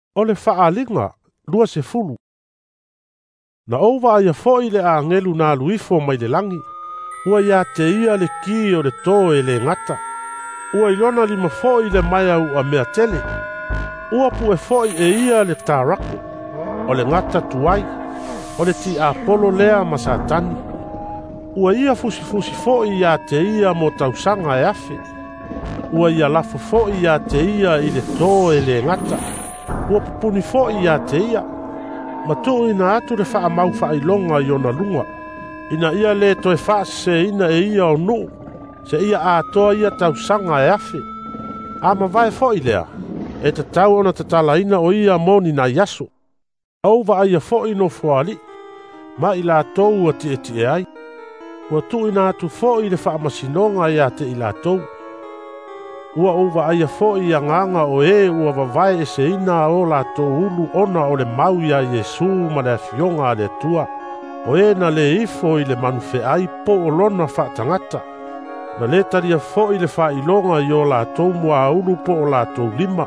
o le whaalinga, lua se fulu. Na ova ia foi le a ngelu na luifo mai le langi, ua ia te ia le ki o le tō e le ngata. Ua ilona lima foi le mai au a mea tele. Ua pu e foi e ia le tāraku, o le ngata tuai, o le ti a polo lea masatani. Ua ia fusi foi ia te ia mo tausanga e afe. Ua ia lafo foi ia te ia i le tō e le ngata. Ua pupuni foi ia te ia. Matu ina atu le wha mau wha ilonga i ona lunga. Ina ia le toe wha se ina e ia o nu. Se ia a toa ia tausanga e afe. Ama vai foi lea. E te tau ona te talaina o ia moni na yaso. Auva aia foi no fuali. Ma ila tou ati eti e ai. Ua tu ina atu foi le wha masinonga ia te ila tou. Ua uva aia foi a nganga o ua vavai e se ina o la tou ulu ona o le mau ia Yesu ma le fionga le tua. O na le ifo i le manufe ai po o lona wha tangata. Na le taria foi le wha ilonga i o la tou mua ulu po o la tou lima.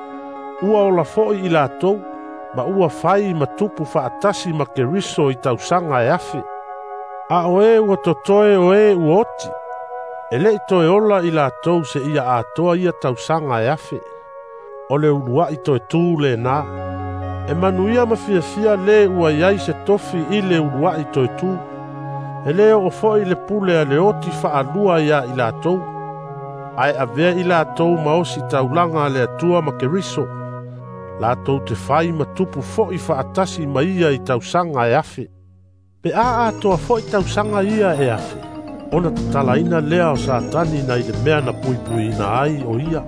Ua o la foi i la tou, ma ua fai ma tupu wha atasi ma ke riso i tausanga e afe. A o ua totoe o uoti. E le toe ola i la tou se ia a toa ia tausanga e afe. O le unua i toe tū le nā. E manuia ma fia le ua iai se tofi i le unua i toe tū. E leo o foi le pule a le oti wha alua ia i la tou. Ai a vea i la tou maosi taulanga le atua ma ke riso. La tou te whai ma tupu foi wha atasi ma ia i tausanga e afe. Pe a toa foi tausanga ia e afe. Ona te talaina lea o satani na i le mea na pui na ai o ia.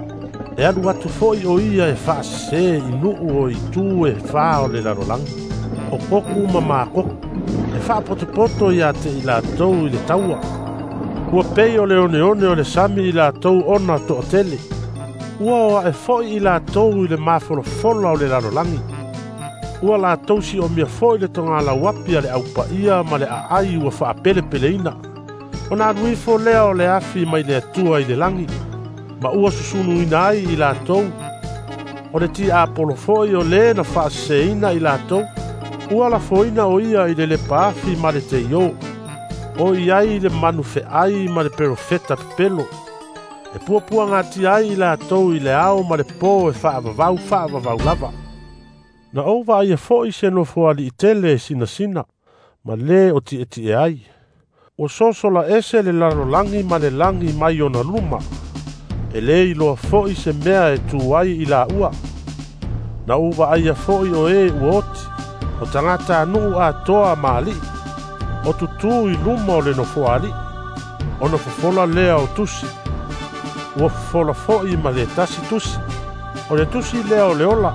E alu atu foi o ia e wha se i nuu o i tū e wha o le larolangi. O koku ma mākoku. E wha poto ia te i la tou i le taua. Ua pei o le one o le sami i la tou ona to o tele. Ua oa e foi i la tou i le mafolofola o le larolangi. Ua la tou si o mia foi le tonga la wapia le aupa ia ma le aai ua wha pele ina. Ona anuifo lea o le afi mai le atua i le langi. Ma ua susunu ina ai i la tou. O le ti a polofoi o le na wha se ina i la tou. Ua la foina o ia i le lepa afi ma le te io. O iai le manufe ai ma le perofeta pepelo. E puapua ngati ai i la tou i le ao ma le po e wha vavau lava. Na ova ai e foi se no fuali i tele sina. Ma le o ti eti e ai. O sosola ese le larolangi ma le langi mai ona luma. E le i loa foi se mea e tu ai i la ua. Na uva ai a foi o uoti. O tangata anu a toa maali. O tutu i luma o le no fuali. O no fofola lea o tusi. O fofola foi ma le tasi tusi. O le tusi lea o le ola.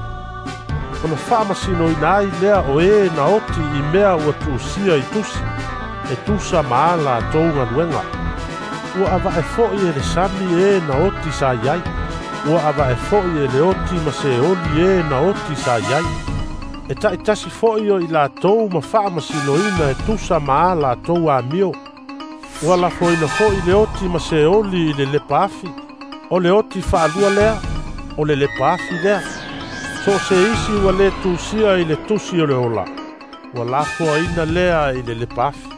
O no whamasino i nai lea o na oti i mea ua tuusia i tusi. E tusa maala tounga nuenga. Ua ava e foi e le sami na oti sa iai. Ua ava e foi e le oti ma se oli na oti sa iai. E taitasi foi o i la tou ma whamasino ina e tusa maala tou a mio. Ua la foi na foi le oti ma se oli i le lepafi. O le oti whaalua lea. O le lepafi lea. So se isi ua le tusia i le tusi o le ola. Ua la foi ina lea i le lepafi.